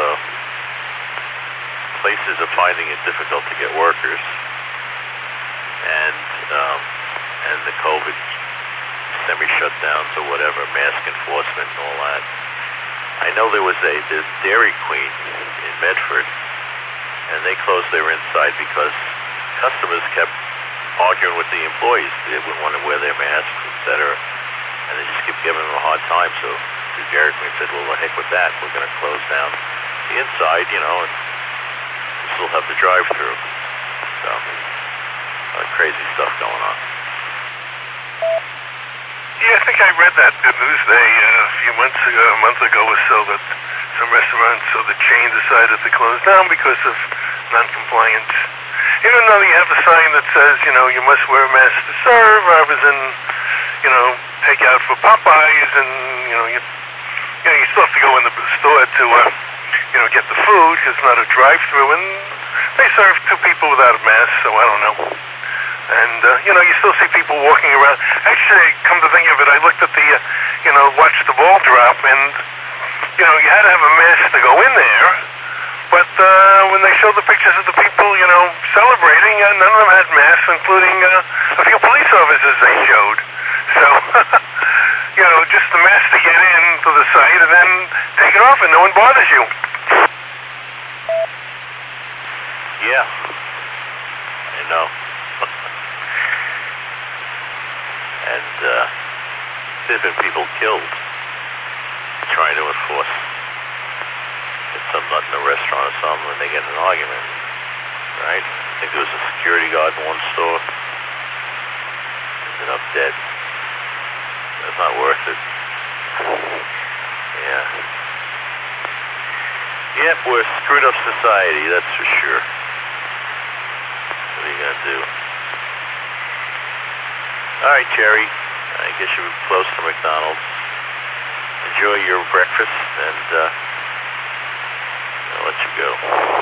places are finding it difficult to get workers, and um, and the COVID semi-shutdowns or whatever, mask enforcement and all that. I know there was a the Dairy Queen in Medford, and they closed their inside because customers kept arguing with the employees. They wouldn't want to wear their masks, et cetera, and they just kept giving them a hard time. So the Dairy Queen said, well, the heck with that. We're going to close down the inside, you know, and we still have the drive-through. So, a lot of crazy stuff going on. Yeah, I think I read that in Newsday uh, a few months ago, a month ago or so, that some restaurants or the chain decided to close down because of non-compliance. Even though you have a sign that says, you know, you must wear a mask to serve, rather than, you know, take out for Popeyes, and, you know, you, you you know, you still have to go in the store to, uh, you know, get the food because it's not a drive-through, and they serve two people without a mask, so I don't know. And, uh, you know, you still see people walking around. Actually, come to think of it, I looked at the, uh, you know, watched the ball drop, and, you know, you had to have a mask to go in there. But uh, when they showed the pictures of the people, you know, celebrating, uh, none of them had masks, including uh, a few police officers they showed. So, you know, just the mask to get into the site and then take it off and no one bothers you. Yeah. I know. And uh, there's been people killed trying to enforce. Get some nut in a restaurant or something and they get in an argument, right? I think there was a security guard in one store. Ended up dead. That's not worth it. Yeah. Yep, we're a screwed up society, that's for sure. What are you gonna do? All right, Jerry. I guess you're close to McDonald's. Enjoy your breakfast, and uh, I'll let you go.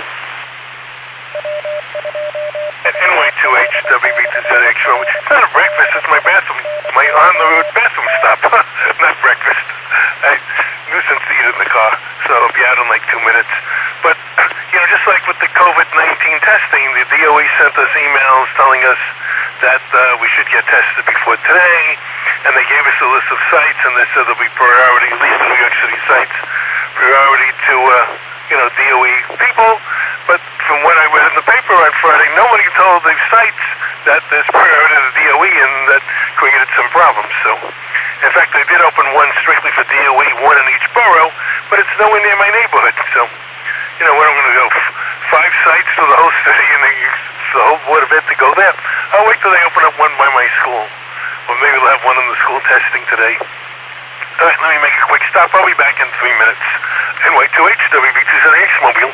At N Y two H W B two Z X room. It's not a breakfast, it's my bathroom. My on-the-road bathroom stop. Not breakfast. I nuisance to eat in the car, so I'll be out in like two minutes. But, you know, just like with the COVID nineteen testing, the D O E sent us emails telling us that uh, we should get tested before today, and they gave us a list of sites, and they said there'll be priority, at least the New York City sites, priority to, uh, you know, D O E people. But from what I read in the paper on Friday, nobody told the sites that there's priority to D O E, and that created some problems. So, in fact, they did open one strictly for D O E, one in each borough, but it's nowhere near my neighborhood. So, you know, we're going to go f- five sites for the whole city, and the, the whole Board of Ed to go there. I'll wait till they open up one by my school. Or maybe they'll have one in the school testing today. All right, let me make a quick stop. I'll be back in three minutes. N Y two H W B two Z X Mobile.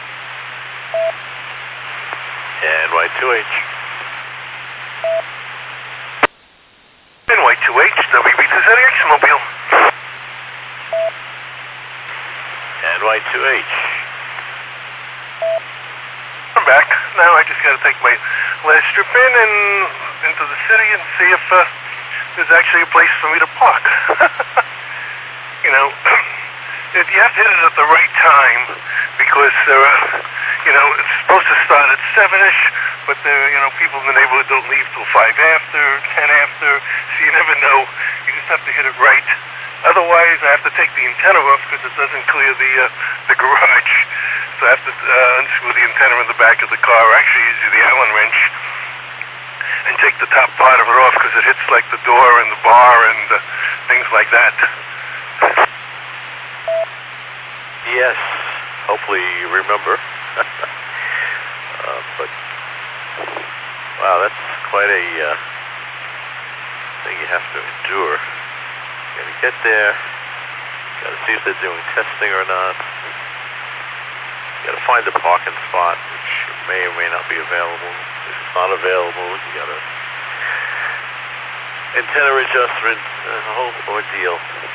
N Y two H. N Y two H W B two Z X Mobile. N Y two H. I'm back. Now I just got to take my last trip in and into the city and see if uh, there's actually a place for me to park. You know, if you have to hit it at the right time because there are, you know, it's supposed to start at seven-ish, but there, you know, people in the neighborhood don't leave till five after, ten after, so you never know. You just have to hit it right. Otherwise, I have to take the antenna off because it doesn't clear the uh, the garage. So I have to uh, unscrew the antenna in the back of the car, or actually use the Allen wrench, and take the top part of it off because it hits like the door and the bar and uh, things like that. Yes, hopefully you remember. uh, but, wow, that's quite a uh, thing you have to endure. You gotta get there, you gotta see if they're doing testing or not. You gotta find the parking spot, which may or may not be available. If it's not available, you gotta antenna adjustment, and a whole ordeal.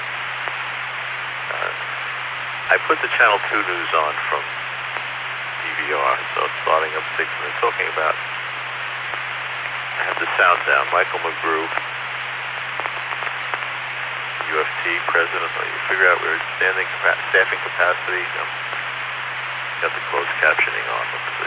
Uh, I put the Channel two news on from D V R, so it's starting up six, and they're talking about, I have the sound down, Michael McGrew, U F T president, you figure out we're standing capa- staffing capacity. Um, got the closed captioning on, let's see.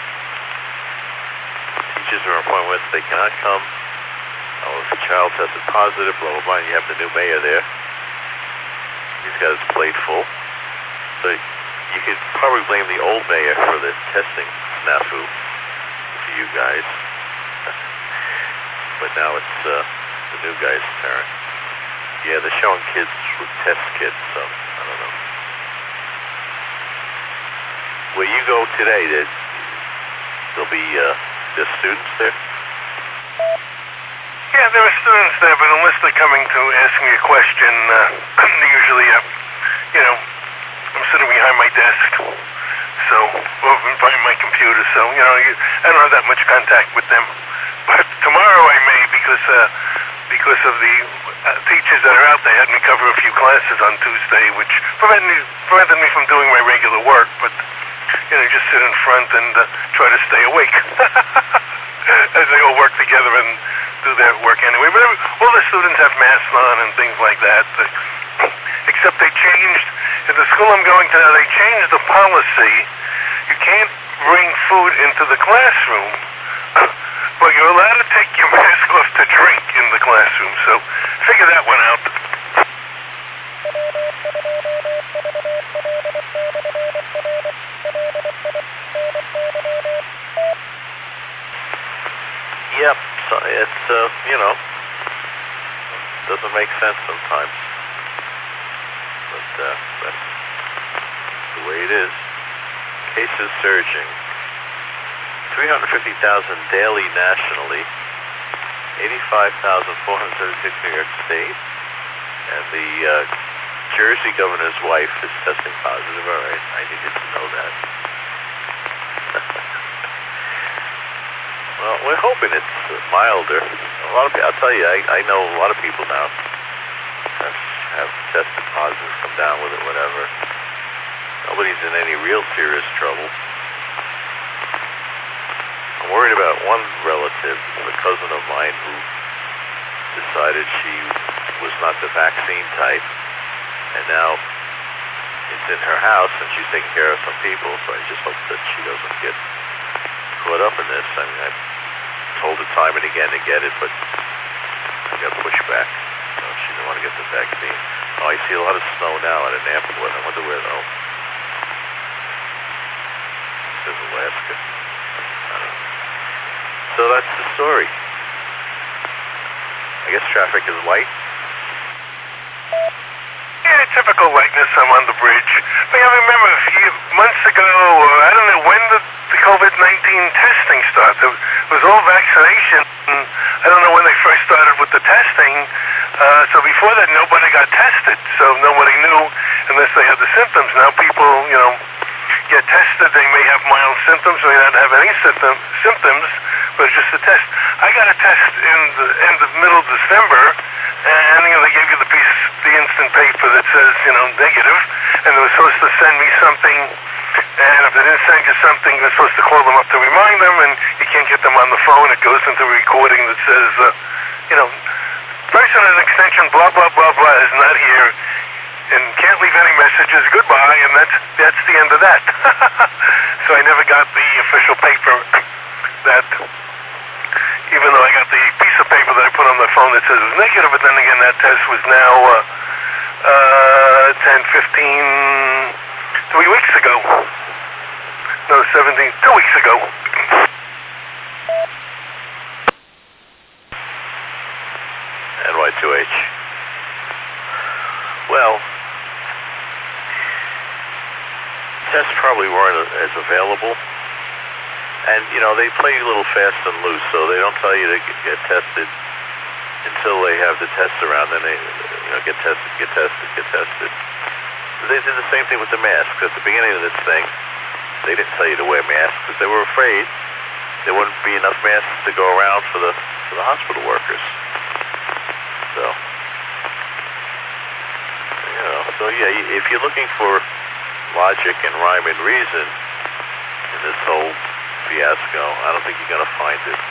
Teachers are appointed with, they cannot come. Oh, if a child tested positive, blah, blah, blah, and you have the new mayor there. He's got his plate full. So you could probably blame the old mayor for the testing snafu for you guys. But now it's uh, the new guy's turn. Yeah, they're showing kids with test kits, so I don't know. Where you go today, there, there'll be uh, there's students there? Yeah, there are students there, but unless they're coming to ask me a question, uh, usually, uh, you know, I'm sitting behind my desk, so, or behind my computer, so, you know, you, I don't have that much contact with them. But tomorrow I may, because uh, because of the uh, teachers that are out. They had me cover a few classes on Tuesday, which prevented me, prevented me from doing my regular work, but, you know, just sit in front and uh, try to stay awake as they all work together and do their work anyway. But every, all the students have masks on and things like that, but, except they changed, in the school I'm going to now, they changed the policy. You can't bring food into the classroom, but you're allowed to take your mask off to drink in the classroom, so figure that one out. Yep, so it's, uh, you know, doesn't make sense sometimes. But uh, that's the way it is. Cases surging. three hundred fifty thousand daily nationally. eighty-five thousand four hundred thirty-six New York State. And the uh, Jersey governor's wife is testing positive. All right, I needed to know that. Well, we're hoping it's milder. A lot of people, I'll tell you, I, I know a lot of people now have, have tested positive, come down with it, whatever. Nobody's in any real serious trouble. I'm worried about one relative, a cousin of mine, who decided she was not the vaccine type, and now it's in her house, and she's taking care of some people, so I just hope that she doesn't get caught up in this. I mean, I've told her time and again to get it, but I got pushback. You know, she didn't want to get the vaccine. Oh, I see a lot of snow now at an airport. I wonder where, though. It says Alaska. I don't know. So that's the story. I guess traffic is light. Yeah, typical lightness. I'm on the bridge. But I remember a few months ago, or I don't know, when did the COVID nineteen testing start? It was all vaccination. And I don't know when they first started with the testing. Uh, so before that, nobody got tested. So nobody knew unless they had the symptoms. Now people, you know, get tested. They may have mild symptoms, may not have any symptom, symptoms, but it's just a test. I got a test in the end of middle of December, and you know they gave you the piece, the instant paper that says, you know, negative, and they were supposed to send me something. And if they didn't send you something, they're supposed to call them up to remind them, and you can't get them on the phone. It goes into a recording that says, uh, you know, person at extension blah blah blah blah is not here and can't leave any messages. Goodbye, and that's that's the end of that. So I never got the official paper that, even though I got the piece of paper that I put on my phone that says it was negative, but then again that test was now uh, uh, ten, fifteen, three weeks ago. No, seventeen, two weeks ago. N Y two H. Well, tests probably weren't as available. And, you know, they play a little fast and loose, so they don't tell you to get tested until they have the tests around. Then they, you know, get tested, get tested, get tested. They did the same thing with the masks. At the beginning of this thing, they didn't tell you to wear masks because they were afraid there wouldn't be enough masks to go around for the for the hospital workers. So, you know, so yeah, if you're looking for logic and rhyme and reason in this whole fiasco, I don't think you're going to find it.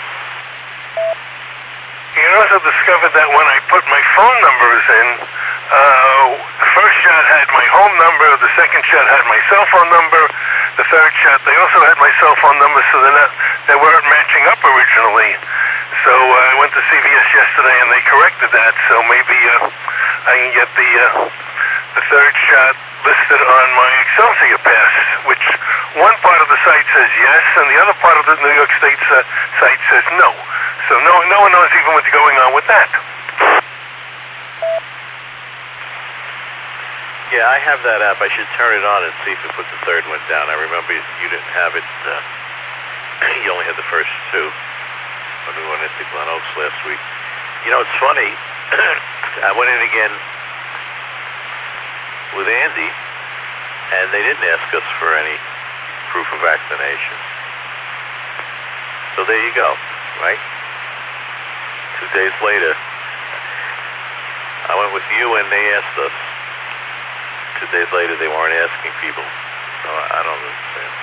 You also discovered that when I put my phone numbers in, uh, the first shot had my home number, the second shot had my cell phone number, the third shot, they also had my cell phone number, so they're not, they weren't matching up originally. So uh, I went to C V S yesterday and they corrected that, so maybe uh, I can get the, uh, the third shot listed on my Excelsior Pass, which one part of the site says yes, and the other part of the New York State uh, site says no. So no, no one knows even what's going on with that. Yeah, I have that app. I should turn it on and see if it puts the third one down. I remember you didn't have it. Uh, you only had the first two when we went into Glen Oaks last week. You know, it's funny. I went in again with Andy, and they didn't ask us for any proof of vaccination. So there you go, right? Two days later, went with you and they asked us. Two days later, they weren't asking people. So I don't understand.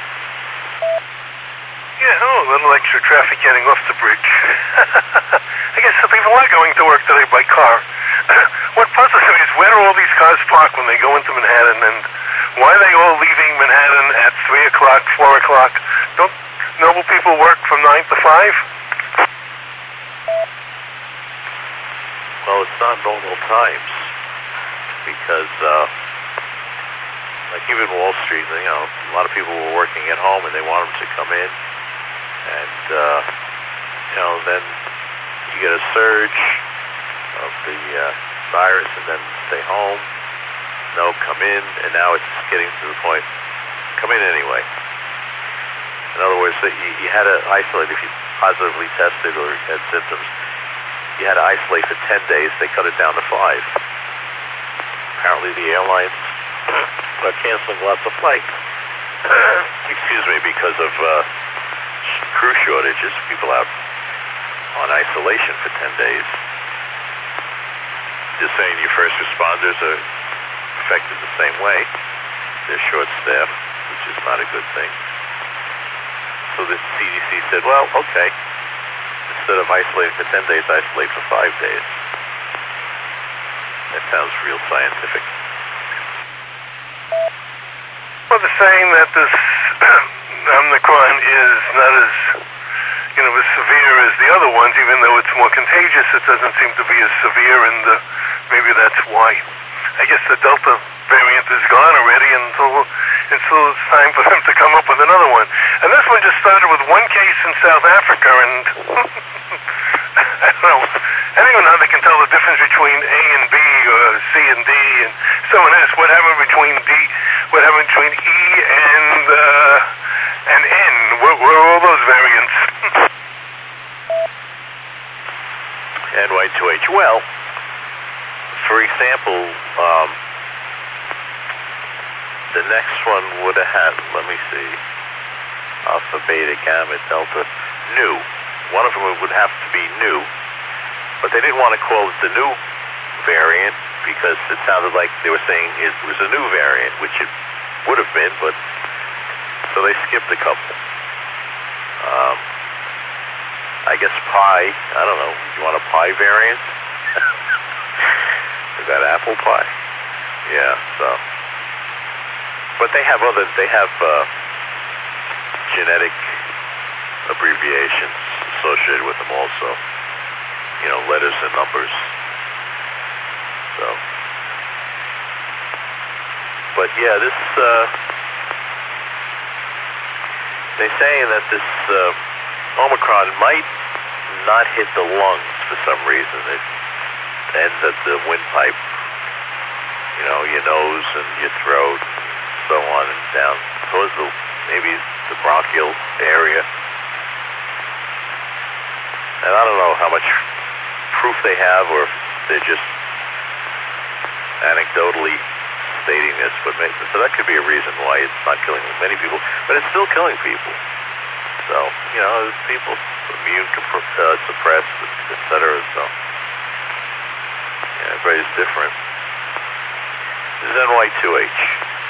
Yeah, oh, a little extra traffic getting off the bridge. I guess some people are going to work today by car. What puzzles me is where do all these cars park when they go into Manhattan, and why are they all leaving Manhattan at three o'clock, four o'clock? Don't normal people work from nine to five? Well, it's not normal times because, uh, like even Wall Street, you know, a lot of people were working at home and they want them to come in, and uh, you know, then you get a surge of the uh, virus, and then stay home. No, come in, and now it's getting to the point. Come in anyway. In other words, you, you had to isolate if you positively tested or had symptoms. You had to isolate for ten days. They cut it down to five. Apparently, the airlines are canceling lots of flights. Excuse me, because of uh, crew shortages. People out on isolation for ten days. Just saying, your first responders are affected the same way. They're short-staffed, which is not a good thing. So the C D C said, well, okay. Instead of isolating for ten days, isolate for five days. That sounds real scientific. Well, they're saying that this Omicron is not as, you know, as severe as the other ones, even though it's more contagious. It doesn't seem to be as severe, and uh, maybe that's why. I guess the Delta variant is gone already until until it's time for them to come up with another one. And this one just started with one case in South Africa, and I don't know. I don't even know how they can tell the difference between A and B or C and D. And someone asked what happened between D, what happened between E and uh, and N. Where, where are all those variants? N Y two H. Well, for example, um, the next one would have had, let me see, Alpha, Beta, Gamma, Delta, new. One of them would have to be new, but they didn't want to call it the new variant because it sounded like they were saying it was a new variant, which it would have been, but so they skipped a couple. Um, I guess Pi, I don't know, you want a Pi variant? Is that apple pie? Yeah, so. But they have other, they have uh, genetic abbreviations associated with them also. You know, letters and numbers. So. But yeah, this, uh, they're saying that this uh, Omicron might not hit the lungs for some reason. It ends at the windpipe, you know, your nose and your throat, and so on and down towards the, maybe the bronchial area. And I don't know how much proof they have, or if they're just anecdotally stating this, but maybe, so that could be a reason why it's not killing many people, but it's still killing people. So, you know, people immune uh, suppressed, et cetera. So, yeah, everybody's different. This is N Y two H.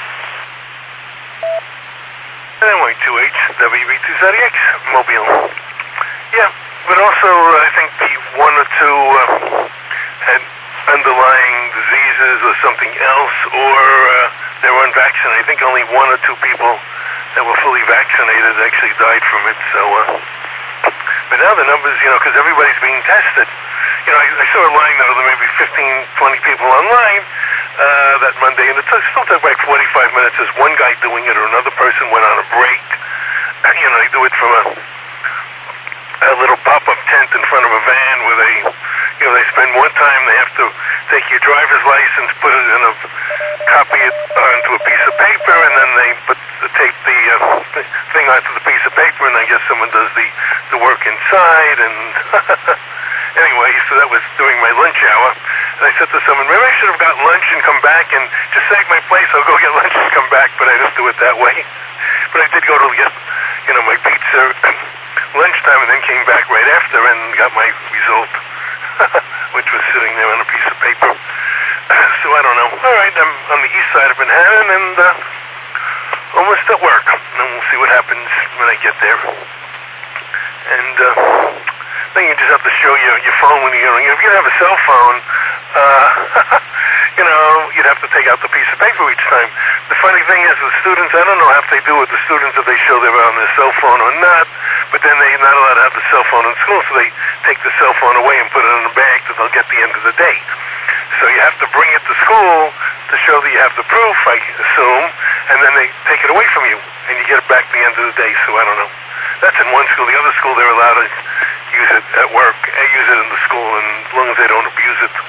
N Y two H, W B two Zodiac, Mobile. Yeah, but also uh, I think the one or two uh, had underlying diseases or something else, or uh, they were unvaccinated. I think only one or two people that were fully vaccinated actually died from it. So, uh, but now the numbers, you know, because everybody's being tested. You know, I, I saw a line that there may be fifteen, twenty people online uh, that Monday, and it t- still took like forty-five minutes. There's one guy doing it, or another person went on a break. You know, they do it from a, a little pop-up tent in front of a van where they, you know, they spend more time. They have to take your driver's license, put it in a, copy it onto a piece of paper, and then they put take the uh, thing onto the piece of paper, and I guess someone does the, the work inside, and anyway, so that was during my lunch hour, and I said to someone, maybe I should have got lunch and come back and just save my place, I'll go get lunch and come back, but I didn't do it that way. But I did go to get, you know, my pizza lunchtime, and then came back right after and got my result, which was sitting there on a piece of paper. So I don't know. All right, I'm on the east side of Manhattan and uh, almost at work. And we'll see what happens when I get there. And uh, then you just have to show your your phone when you're. You know, if you have a cell phone, uh, you know, you'd have to take out the piece of paper each time. The funny thing is, the students, I don't know how they do with the students if they show they're on their cell phone or not. But then they're not allowed to have the cell phone in school, so they take the cell phone away and put it in a bag that they'll get at the end of the day. So you have to bring it to school to show that you have the proof, I assume, and then they take it away from you, and you get it back at the end of the day. So I don't know. That's in one school. The other school, they're allowed to use it at work, and use it in the school, and as long as they don't abuse it.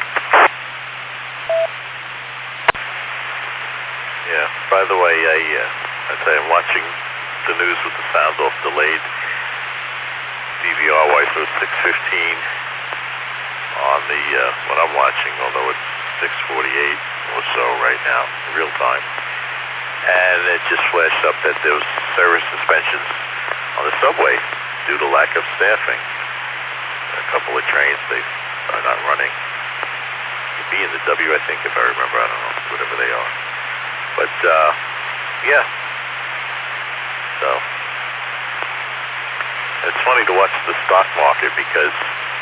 Yeah. By the way, I, uh, I say I'm watching the news with the sound off delayed. D V R-wise, so it's six fifteen on the uh, what I'm watching, although it's six forty-eight or so right now, real time. And it just flashed up that there was service suspensions on the subway due to lack of staffing. A couple of trains, they are not running. The B and the W, I think, if I remember, I don't know, whatever they are. But, uh, yeah. So, it's funny to watch the stock market because,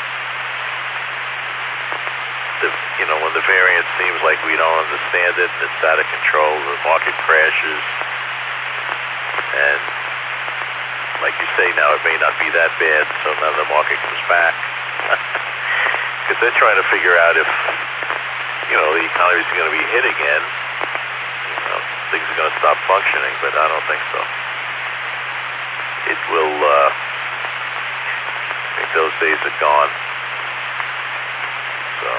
the, you know, when the variance seems like we don't understand it and it's out of control, the market crashes. And, like you say, now it may not be that bad, so now the market comes back. Because they're trying to figure out if, you know, the economy's going to be hit again. You know, things are going to stop functioning, but I don't think so. It will, uh, I think those days are gone. So,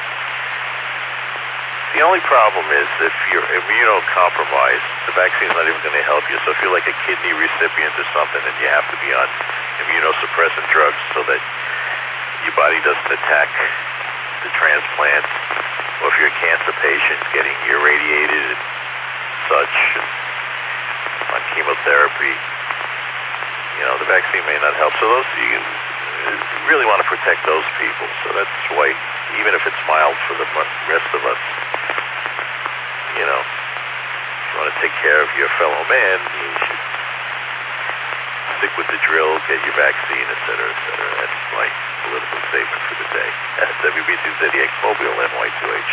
the only problem is if you're immunocompromised, the vaccine's not even going to help you. So if you're like a kidney recipient or something, then you have to be on immunosuppressant drugs so that your body doesn't attack the transplant. Or if you're a cancer patient getting irradiated and such, and on chemotherapy, you know, the vaccine may not help. So those, you really want to protect those people. So that's why, even if it's mild for the rest of us, you know, if you want to take care of your fellow man, you should stick with the drill, get your vaccine, et cetera, et cetera. That's my political statement for the day. That's W B two Z X Mobile N Y two H.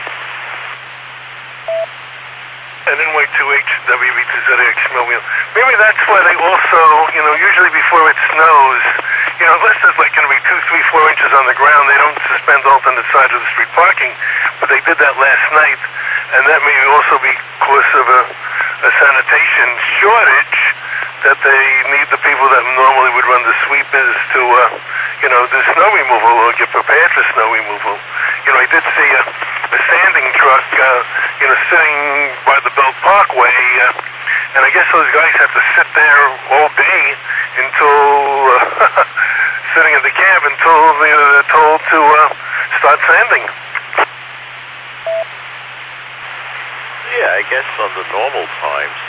And N Y two H, W B two Z X Mobile. Maybe that's why they also, you know, usually before it snows, you know, unless there's like going to be two, three, four inches on the ground, they don't suspend alternate side of the street parking. But they did that last night, and that may also be because of a, a sanitation shortage, that they need the people that normally would run the sweepers to, uh, you know, do snow removal or get prepared for snow removal. You know, I did see a, a sanding truck, uh, you know, sitting by the Belt Parkway, uh, and I guess those guys have to sit there all day until, uh, sitting in the cab until you know, they're told to uh, start sanding. Yeah, I guess on the normal times,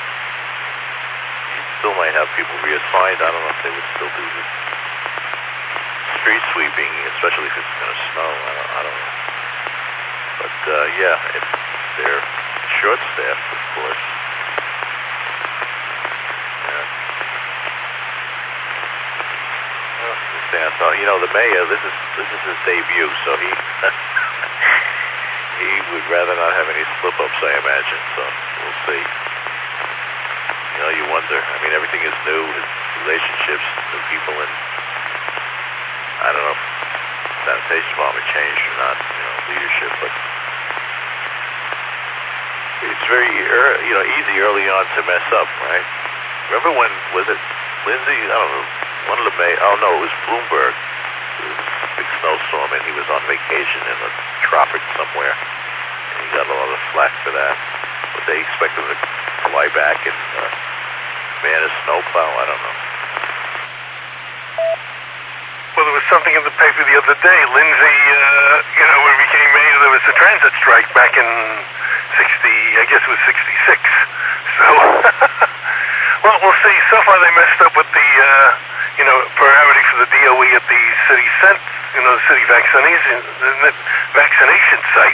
you still might have people reassigned. I don't know if they would still do the street sweeping, especially if it's going to snow. I don't, I don't know. But, uh, yeah, if they're short-staffed, of course. Yeah. Well, stand on. You know, the mayor, this is this is his debut, so he he would rather not have any slip-ups, I imagine, so we'll see. You know, you wonder. I mean, everything is new. His relationships, the people in, I don't know if sanitation department changed or not, you know, leadership, but it's very, you know, easy early on to mess up, right? Remember when, was it Lindsay? I don't know, one of the May, oh no, it was Bloomberg. It was a big snowstorm and he was on vacation in the tropics somewhere. And he got a lot of flack for that. But they expect him to fly back and uh, man a snowplow, I don't know. Well, there was something in the paper the other day. Lindsay, uh, you know, when he became mayor, there was a transit strike back in sixty, I guess it was sixty-six. So, well, we'll see. So far they messed up with the, uh, you know, priority for the D O E at the city cent, you know, the city vaccination, vaccination site.